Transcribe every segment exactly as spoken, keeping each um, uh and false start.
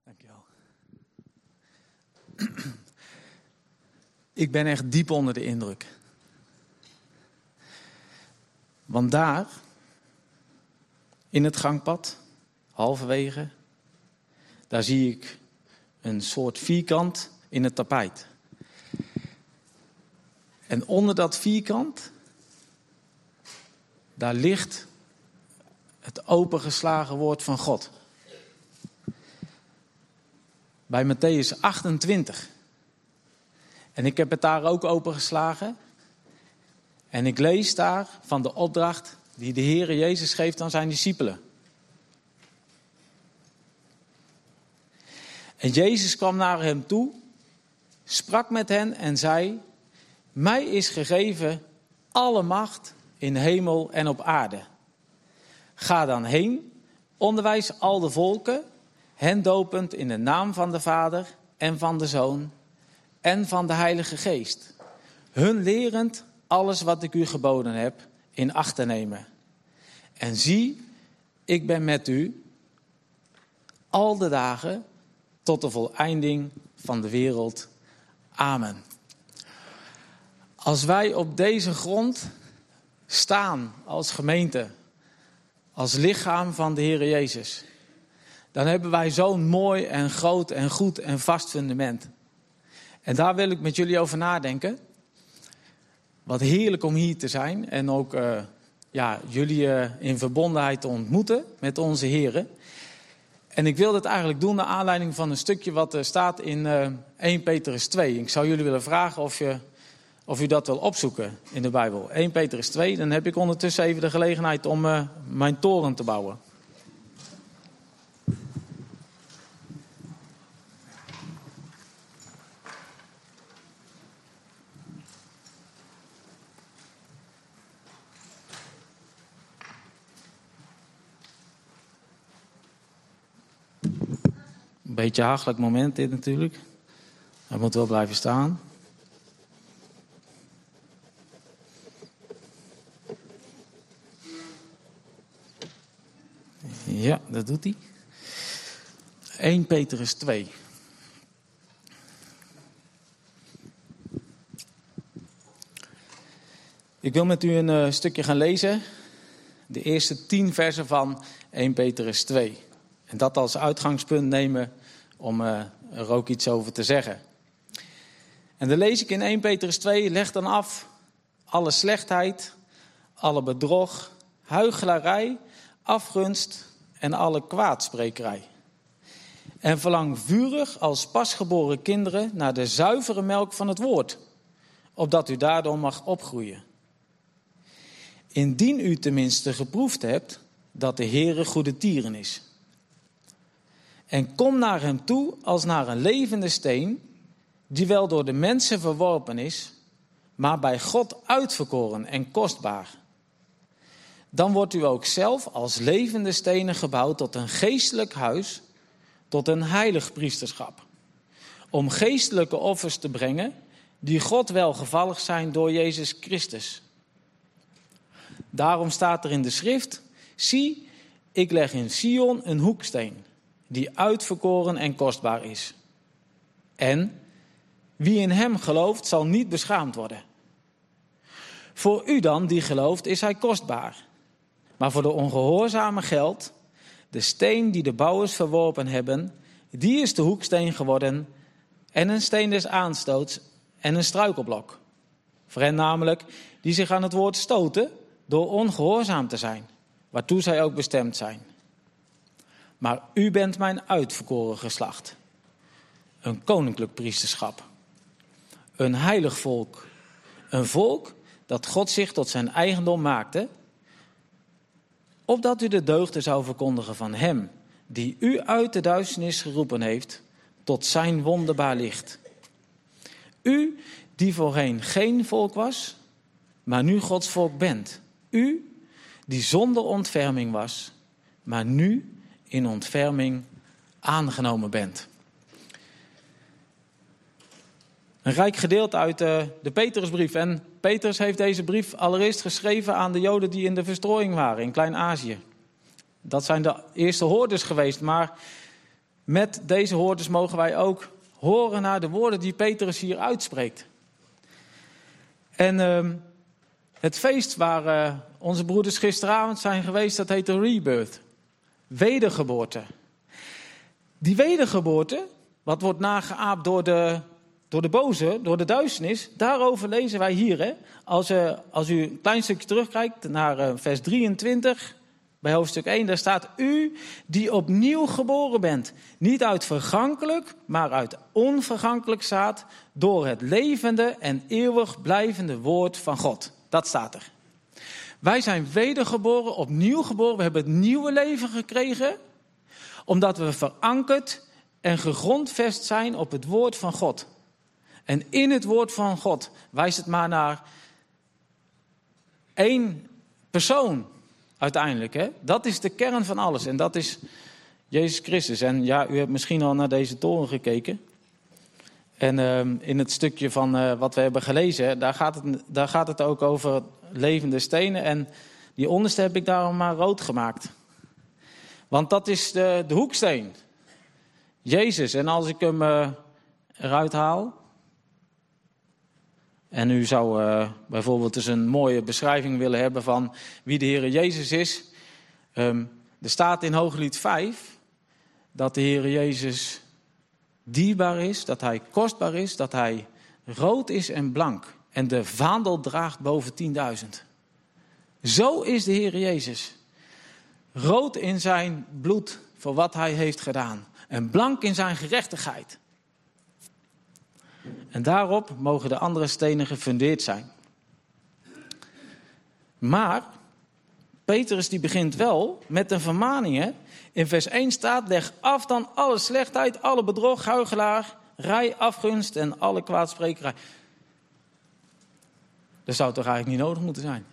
Dankjewel. Ik ben echt diep onder de indruk. Want daar, in het gangpad, halverwege, daar zie ik een soort vierkant in het tapijt. En onder dat vierkant, daar ligt het opengeslagen woord van God. Bij Mattheüs achtentwintig. En ik heb het daar ook opengeslagen. En ik lees daar van de opdracht die de Heere Jezus geeft aan zijn discipelen. En Jezus kwam naar hem toe, sprak met hen en zei: mij is gegeven alle macht in hemel en op aarde. Ga dan heen, onderwijs al de volken, hen dopend in de naam van de Vader en van de Zoon en van de Heilige Geest. Hun lerend alles wat ik u geboden heb in acht te nemen. En zie, ik ben met u al de dagen tot de voleinding van de wereld. Amen. Als wij op deze grond staan als gemeente, als lichaam van de Heere Jezus, dan hebben wij zo'n mooi en groot en goed en vast fundament. En daar wil ik met jullie over nadenken. Wat heerlijk om hier te zijn en ook uh, ja, jullie uh, in verbondenheid te ontmoeten met onze Heere. En ik wil dit eigenlijk doen naar aanleiding van een stukje wat er staat in uh, eerste Petrus twee. Ik zou jullie willen vragen of, je, of u dat wil opzoeken in de Bijbel. eerste Petrus twee, dan heb ik ondertussen even de gelegenheid om uh, mijn toren te bouwen. Een beetje een hachelijk moment dit natuurlijk. Hij moet wel blijven staan. Ja, dat doet hij. eerste Petrus twee. Ik wil met u een uh, stukje gaan lezen. De eerste tien versen van eerste Petrus twee. En dat als uitgangspunt nemen om uh, er ook iets over te zeggen. En dan lees ik in eerste Petrus twee, leg dan af alle slechtheid, alle bedrog, huichelarij, afgunst en alle kwaadsprekerij. En verlang vurig als pasgeboren kinderen naar de zuivere melk van het woord, opdat u daardoor mag opgroeien. Indien u tenminste geproefd hebt dat de Heere goede tieren is. En kom naar hem toe als naar een levende steen, die wel door de mensen verworpen is, maar bij God uitverkoren en kostbaar. Dan wordt u ook zelf als levende stenen gebouwd tot een geestelijk huis, tot een heilig priesterschap. Om geestelijke offers te brengen, die God welgevallig zijn door Jezus Christus. Daarom staat er in de schrift: zie, ik leg in Sion een hoeksteen, die uitverkoren en kostbaar is. En wie in hem gelooft, zal niet beschaamd worden. Voor u dan, die gelooft, is hij kostbaar. Maar voor de ongehoorzamen geldt: de steen die de bouwers verworpen hebben, die is de hoeksteen geworden en een steen des aanstoots en een struikelblok. Voor hen namelijk die zich aan het woord stoten door ongehoorzaam te zijn, waartoe zij ook bestemd zijn. Maar u bent mijn uitverkoren geslacht, een koninklijk priesterschap, een heilig volk, een volk dat God zich tot zijn eigendom maakte, opdat u de deugden zou verkondigen van hem, die u uit de duisternis geroepen heeft, tot zijn wonderbaar licht. U, die voorheen geen volk was, maar nu Gods volk bent. U, die zonder ontferming was, maar nu in ontferming aangenomen bent. Een rijk gedeelte uit uh, de Petrusbrief. En Petrus heeft deze brief allereerst geschreven aan de Joden die in de verstrooiing waren in Klein-Azië. Dat zijn de eerste hoorders geweest, maar met deze hoorders mogen wij ook horen naar de woorden die Petrus hier uitspreekt. En uh, het feest waar uh, onze broeders gisteravond zijn geweest, dat heet de Rebirth. Wedergeboorte. Die wedergeboorte, wat wordt nageaapt door de, door de boze, door de duisternis, daarover lezen wij hier. Hè? Als, uh, als u een klein stukje terugkijkt naar uh, vers drieëntwintig, bij hoofdstuk één, daar staat: u die opnieuw geboren bent, niet uit vergankelijk, maar uit onvergankelijk zaad, door het levende en eeuwig blijvende woord van God. Dat staat er. Wij zijn wedergeboren, opnieuw geboren, we hebben het nieuwe leven gekregen, omdat we verankerd en gegrondvest zijn op het woord van God. En in het woord van God wijst het maar naar één persoon uiteindelijk. Hè? Dat is de kern van alles en dat is Jezus Christus. En ja, u hebt misschien al naar deze toren gekeken. En uh, in het stukje van uh, wat we hebben gelezen, daar gaat, het, daar gaat het ook over levende stenen. En die onderste heb ik daarom maar rood gemaakt. Want dat is de, de hoeksteen. Jezus. En als ik hem uh, eruit haal. En u zou uh, bijvoorbeeld eens een mooie beschrijving willen hebben van wie de Heere Jezus is. Um, er staat in Hooglied vijf dat de Heere Jezus dierbaar is, dat hij kostbaar is, dat hij rood is en blank. En de vaandel draagt boven tienduizend. Zo is de Heere Jezus. Rood in zijn bloed voor wat hij heeft gedaan. En blank in zijn gerechtigheid. En daarop mogen de andere stenen gefundeerd zijn. Maar Petrus die begint wel met een vermaning. Hè? In vers één staat: leg af dan alle slechtheid, alle bedrog, huichelaarij, afgunst en alle kwaadsprekerij. Dat zou toch eigenlijk niet nodig moeten zijn?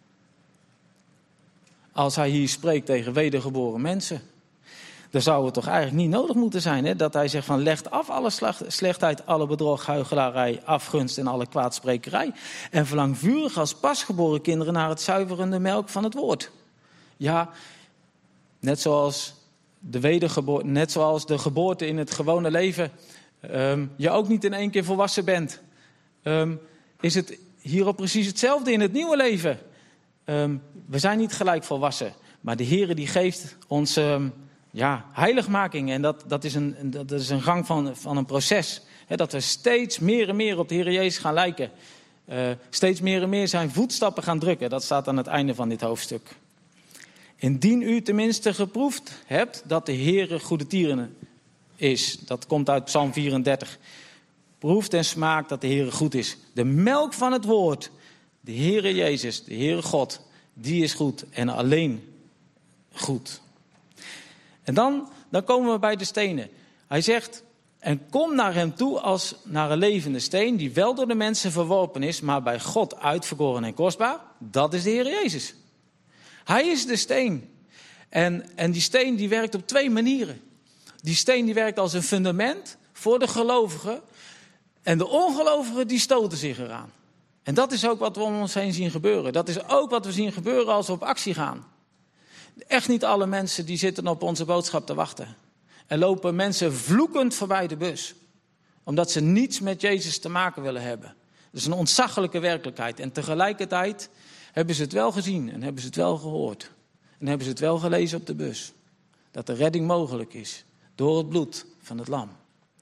Als hij hier spreekt tegen wedergeboren mensen, dan zou het toch eigenlijk niet nodig moeten zijn, hè? Dat hij zegt van leg af alle slechtheid, alle bedrog, huichelarij, afgunst en alle kwaadsprekerij. En verlang vurig als pasgeboren kinderen naar het zuiverende melk van het woord. Ja, net zoals de wedergeboorte, net zoals de geboorte in het gewone leven, um, je ook niet in één keer volwassen bent, um, is het hierop precies hetzelfde in het nieuwe leven. Um, we zijn niet gelijk volwassen, maar de Heere die geeft ons um, ja, heiligmaking. En dat, dat, is een, dat is een gang van, van een proces. He, dat we steeds meer en meer op de Heere Jezus gaan lijken. Uh, steeds meer en meer zijn voetstappen gaan drukken. Dat staat aan het einde van dit hoofdstuk. Indien u tenminste geproefd hebt dat de Heere goede tieren is. Dat komt uit Psalm vierendertig. Proeft en smaakt dat de Heere goed is. De melk van het woord. De Heere Jezus, de Heere God, die is goed en alleen goed. En dan, dan komen we bij de stenen. Hij zegt, en kom naar hem toe als naar een levende steen, die wel door de mensen verworpen is, maar bij God uitverkoren en kostbaar. Dat is de Heere Jezus. Hij is de steen. En, en die steen die werkt op twee manieren. Die steen die werkt als een fundament voor de gelovigen. En de ongelovigen die stoten zich eraan. En dat is ook wat we om ons heen zien gebeuren. Dat is ook wat we zien gebeuren als we op actie gaan. Echt niet alle mensen die zitten op onze boodschap te wachten. Er lopen mensen vloekend voorbij de bus. Omdat ze niets met Jezus te maken willen hebben. Dat is een ontzaglijke werkelijkheid. En tegelijkertijd hebben ze het wel gezien en hebben ze het wel gehoord. En hebben ze het wel gelezen op de bus. Dat de redding mogelijk is door het bloed van het lam.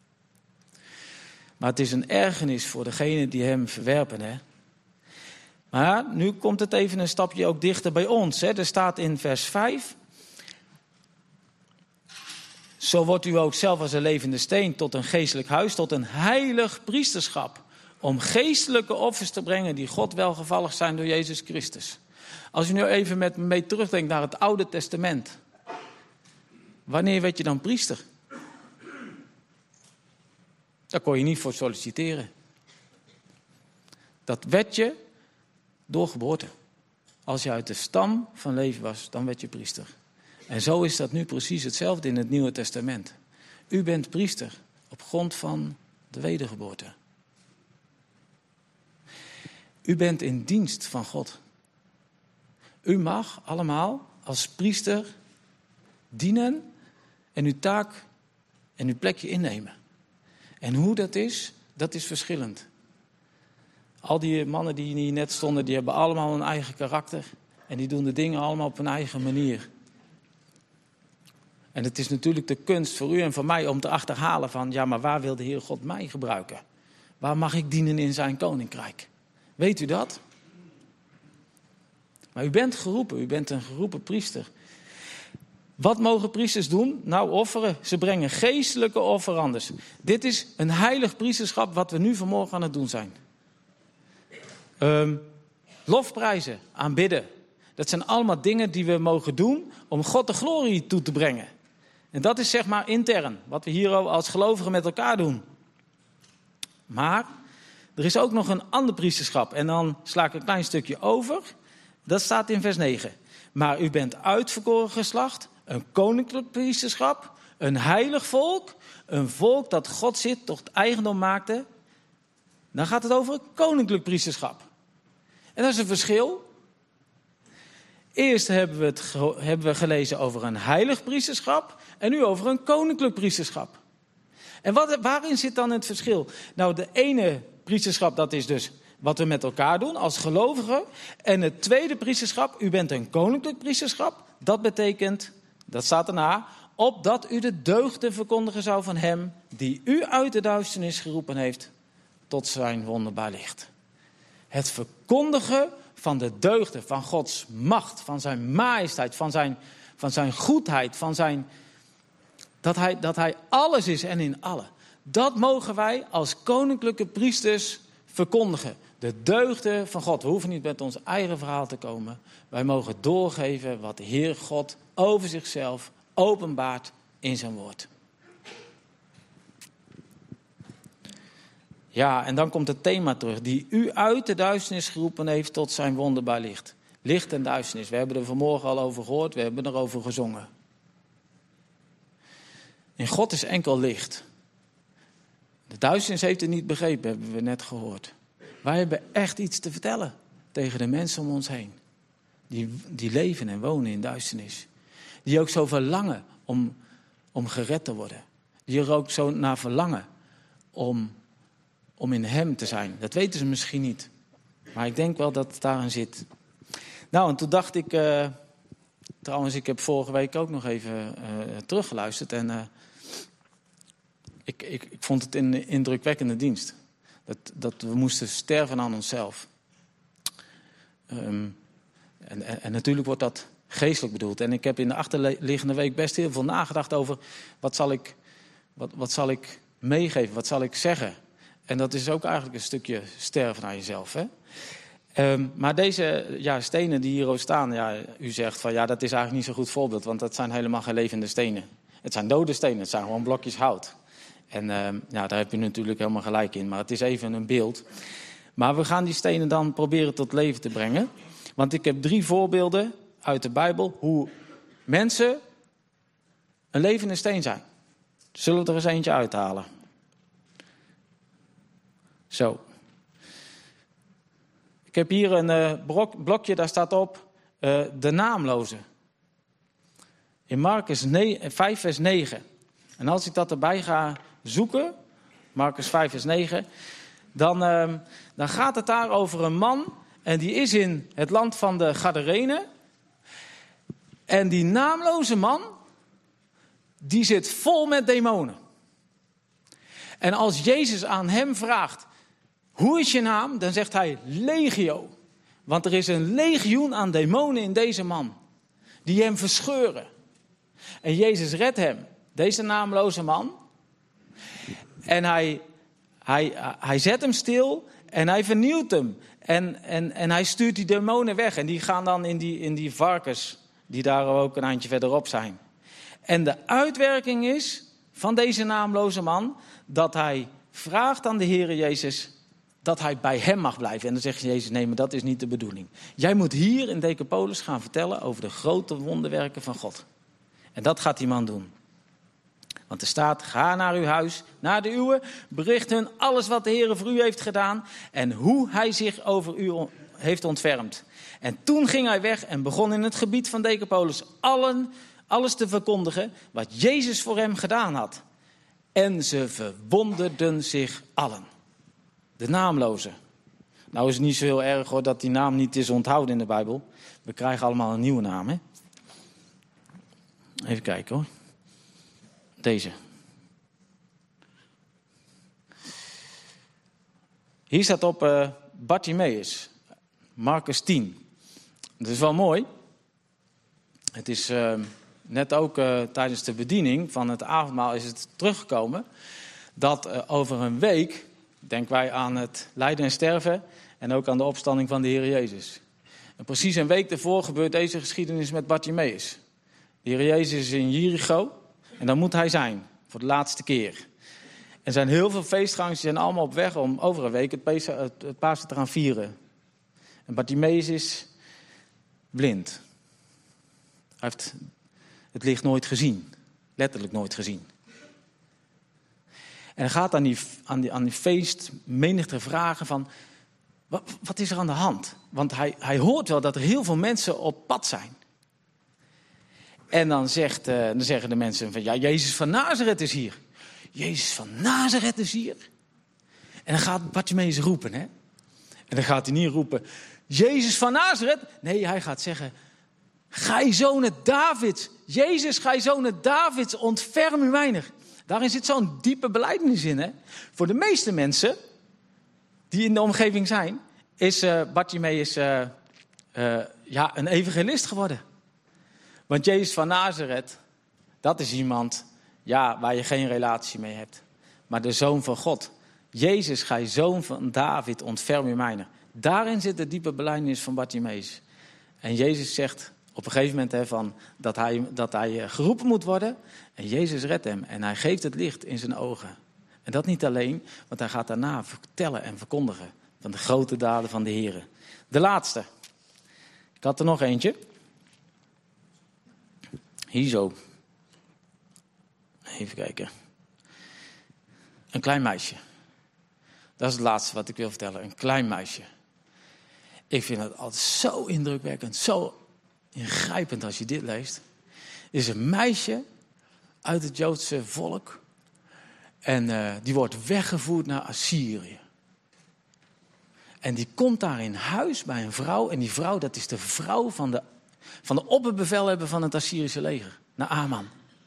Maar het is een ergernis voor degenen die hem verwerpen. Hè? Maar nu komt het even een stapje ook dichter bij ons. Hè? Er staat in vers vijf. Zo wordt u ook zelf als een levende steen tot een geestelijk huis, tot een heilig priesterschap. Om geestelijke offers te brengen die God welgevallig zijn door Jezus Christus. Als u nu even met me mee terugdenkt naar het Oude Testament. Wanneer werd je dan priester? Daar kon je niet voor solliciteren. Dat werd je door geboorte. Als je uit de stam van Levi was, dan werd je priester. En zo is dat nu precies hetzelfde in het Nieuwe Testament. U bent priester op grond van de wedergeboorte. U bent in dienst van God. U mag allemaal als priester dienen en uw taak en uw plekje innemen. En hoe dat is, dat is verschillend. Al die mannen die hier net stonden, die hebben allemaal een eigen karakter. En die doen de dingen allemaal op hun eigen manier. En het is natuurlijk de kunst voor u en voor mij om te achterhalen van... ja, maar waar wil de Heer God mij gebruiken? Waar mag ik dienen in zijn koninkrijk? Weet u dat? Maar u bent geroepen, u bent een geroepen priester. Wat mogen priesters doen? Nou, offeren. Ze brengen geestelijke offerandes. Dit is een heilig priesterschap wat we nu vanmorgen aan het doen zijn. Um, lofprijzen, aanbidden. Dat zijn allemaal dingen die we mogen doen om God de glorie toe te brengen. En dat is zeg maar intern, wat we hier als gelovigen met elkaar doen. Maar er is ook nog een ander priesterschap. En dan sla ik een klein stukje over. Dat staat in vers negen. Maar u bent uitverkoren geslacht, een koninklijk priesterschap, een heilig volk, een volk dat God zit tot eigendom maakte. Dan gaat het over een koninklijk priesterschap. En dat is een verschil. Eerst hebben we, het, hebben we gelezen over een heilig priesterschap en nu over een koninklijk priesterschap. En wat, waarin zit dan het verschil? Nou, de ene priesterschap, dat is dus wat we met elkaar doen als gelovigen. En het tweede priesterschap, u bent een koninklijk priesterschap. Dat betekent, dat staat erna, opdat u de deugden verkondigen zou van hem die u uit de duisternis geroepen heeft tot zijn wonderbaar licht. Het verkondigen van de deugden, van Gods macht, van zijn majesteit, van zijn, van zijn goedheid, van zijn, dat hij, dat hij alles is en in alle. Dat mogen wij als koninklijke priesters verkondigen. De deugden van God. We hoeven niet met ons eigen verhaal te komen. Wij mogen doorgeven wat de Heer God over zichzelf openbaart in zijn woord. Ja, en dan komt het thema terug. Die u uit de duisternis geroepen heeft tot zijn wonderbaar licht. Licht en duisternis. We hebben er vanmorgen al over gehoord. We hebben erover gezongen. En God is enkel licht. De duisternis heeft het niet begrepen, hebben we net gehoord. Wij hebben echt iets te vertellen tegen de mensen om ons heen. Die, die leven en wonen in duisternis. Die ook zo verlangen om, om gered te worden. Die er ook zo naar verlangen om, om in hem te zijn. Dat weten ze misschien niet. Maar ik denk wel dat het daarin zit. Nou, en toen dacht ik... Uh, trouwens, ik heb vorige week ook nog even uh, teruggeluisterd. En uh, ik, ik, ik vond het een indrukwekkende dienst. Dat, dat we moesten sterven aan onszelf. Um, en, en, en natuurlijk wordt dat geestelijk bedoeld. En ik heb in de achterliggende week best heel veel nagedacht over... wat zal ik, wat, wat zal ik meegeven, wat zal ik zeggen? En dat is ook eigenlijk een stukje sterven aan jezelf. Hè? Um, maar deze ja, stenen die hier ook staan... Ja, u zegt van ja, dat is eigenlijk niet zo'n goed voorbeeld... want dat zijn helemaal geen levende stenen. Het zijn dode stenen, het zijn gewoon blokjes hout. En uh, ja, daar heb je natuurlijk helemaal gelijk in. Maar het is even een beeld. Maar we gaan die stenen dan proberen tot leven te brengen. Want ik heb drie voorbeelden uit de Bijbel... hoe mensen een levende steen zijn. Zullen we er eens eentje uithalen? Zo. Ik heb hier een uh, brok, blokje, daar staat op... Uh, de naamloze. In Marcus vijf vers negen. En als ik dat erbij ga... zoeken, Marcus vijf vers negen, dan, uh, dan gaat het daar over een man en die is in het land van de Gadarenen. En die naamloze man, die zit vol met demonen. En als Jezus aan hem vraagt, hoe is je naam? Dan zegt hij legio. Want er is een legioen aan demonen in deze man, die hem verscheuren. En Jezus redt hem, deze naamloze man. En hij, hij, hij zet hem stil en hij vernieuwt hem. En, en, en hij stuurt die demonen weg. En die gaan dan in die, in die varkens, die daar ook een handje verderop zijn. En de uitwerking is van deze naamloze man... dat hij vraagt aan de Heere Jezus dat hij bij hem mag blijven. En dan zegt Jezus, nee, maar dat is niet de bedoeling. Jij moet hier in Decapolis gaan vertellen over de grote wonderwerken van God. En dat gaat die man doen. Want er staat, ga naar uw huis, naar de uwe, bericht hun alles wat de Heere voor u heeft gedaan en hoe hij zich over u heeft ontfermd. En toen ging hij weg en begon in het gebied van Decapolis allen, alles te verkondigen wat Jezus voor hem gedaan had. En ze verwonderden zich allen. De naamloze. Nou is het niet zo heel erg hoor dat die naam niet is onthouden in de Bijbel. We krijgen allemaal een nieuwe naam, hè? Even kijken hoor. Deze. Hier staat op uh, Bartimaeus. Marcus tien. Dat is wel mooi. Het is uh, net ook uh, tijdens de bediening van het avondmaal is het teruggekomen. Dat uh, over een week, denken wij aan het lijden en sterven. En ook aan de opstanding van de Heer Jezus. En precies een week daarvoor gebeurt deze geschiedenis met Bartimaeus. De Heer Jezus is in Jericho. En dan moet hij zijn. Voor de laatste keer. Er zijn heel veel feestgangers die zijn allemaal op weg om over een week het, Pasen, het, het Pasen te gaan vieren. En Bartimaeus is blind. Hij heeft het licht nooit gezien. Letterlijk nooit gezien. En hij gaat aan die, aan die, aan die feest menigte vragen van... Wat, wat is er aan de hand? Want hij, hij hoort wel dat er heel veel mensen op pad zijn. En dan, zegt, uh, dan zeggen de mensen van... Ja, Jezus van Nazareth is hier. Jezus van Nazareth is hier. En dan gaat Bartimaeus roepen, hè. En dan gaat hij niet roepen... Jezus van Nazareth. Nee, hij gaat zeggen... Gij zonen Davids. Jezus, gij zonen Davids, ontferm u weinig. Daarin zit zo'n diepe belijdenis in, hè. Voor de meeste mensen... die in de omgeving zijn... is uh, Bartimaeus uh, uh, ja, een evangelist geworden. Want Jezus van Nazareth... dat is iemand... ja, waar je geen relatie mee hebt. Maar de Zoon van God. Jezus, gij zoon van David, ontferm u mijner. Daarin zit de diepe belijdenis van Bartimaeus. En Jezus zegt op een gegeven moment hè, van, dat, hij, dat hij geroepen moet worden. En Jezus redt hem. En hij geeft het licht in zijn ogen. En dat niet alleen, want hij gaat daarna vertellen en verkondigen. Van de grote daden van de Heer. De laatste. Ik had er nog eentje. Hier zo. Even kijken. Een klein meisje. Dat is het laatste wat ik wil vertellen. Een klein meisje. Ik vind het altijd zo indrukwekkend. Zo ingrijpend als je dit leest. Er is een meisje uit het Joodse volk. En uh, die wordt weggevoerd naar Assyrië. En die komt daar in huis bij een vrouw. En die vrouw, dat is de vrouw van de, van de opperbevelhebber van het Assyrische leger. Naar Aman.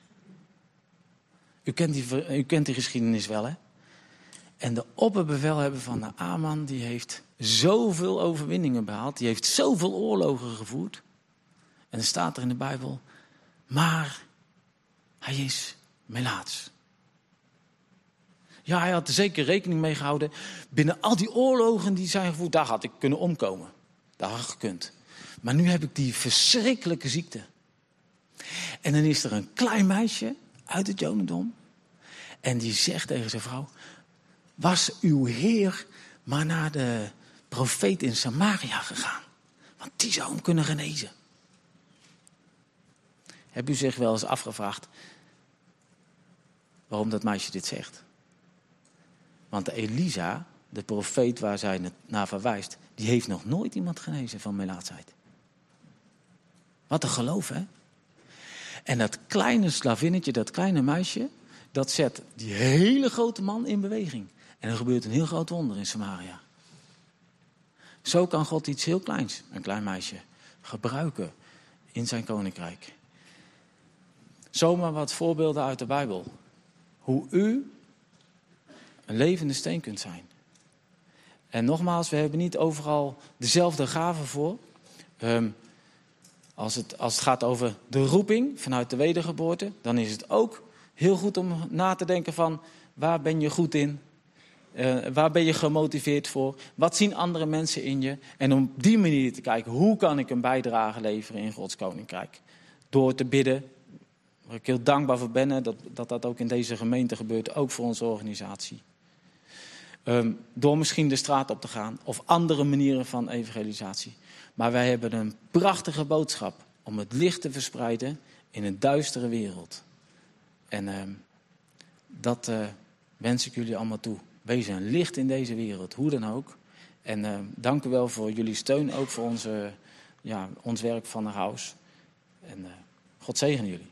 U kent, die, u kent die geschiedenis wel, hè? En de opperbevelhebber van de Aman, die heeft zoveel overwinningen behaald. Die heeft zoveel oorlogen gevoerd. En er staat er in de Bijbel, maar hij is melaats. Ja, hij had er zeker rekening mee gehouden. Binnen al die oorlogen die zijn gevoerd, daar had ik kunnen omkomen. Daar had ik gekund. Maar nu heb ik die verschrikkelijke ziekte. En dan is er een klein meisje uit het Jodendom. En die zegt tegen zijn vrouw, was uw Heer maar naar de profeet in Samaria gegaan. Want die zou hem kunnen genezen. Heb u zich wel eens afgevraagd waarom dat meisje dit zegt? Want Elisa, de profeet waar zij naar verwijst, die heeft nog nooit iemand genezen van melaatsheid. Wat een geloof, hè? En dat kleine slavinnetje, dat kleine meisje, dat zet die hele grote man in beweging. En er gebeurt een heel groot wonder in Samaria. Zo kan God iets heel kleins, een klein meisje, gebruiken in zijn koninkrijk. Zomaar wat voorbeelden uit de Bijbel. Hoe u een levende steen kunt zijn. En nogmaals, we hebben niet overal dezelfde gaven voor. Um, als, het, als het gaat over de roeping vanuit de wedergeboorte, dan is het ook heel goed om na te denken van, waar ben je goed in? Uh, waar ben je gemotiveerd voor? Wat zien andere mensen in je? En om op die manier te kijken, hoe kan ik een bijdrage leveren in Gods koninkrijk? Door te bidden, waar ik heel dankbaar voor ben, dat, dat dat ook in deze gemeente gebeurt, ook voor onze organisatie. Um, door misschien de straat op te gaan of andere manieren van evangelisatie. Maar wij hebben een prachtige boodschap om het licht te verspreiden in een duistere wereld. En um, dat uh, wens ik jullie allemaal toe. Wees een licht in deze wereld, hoe dan ook. En uh, dank u wel voor jullie steun, ook voor onze, ja, ons werk van de House. En uh, God zegene jullie.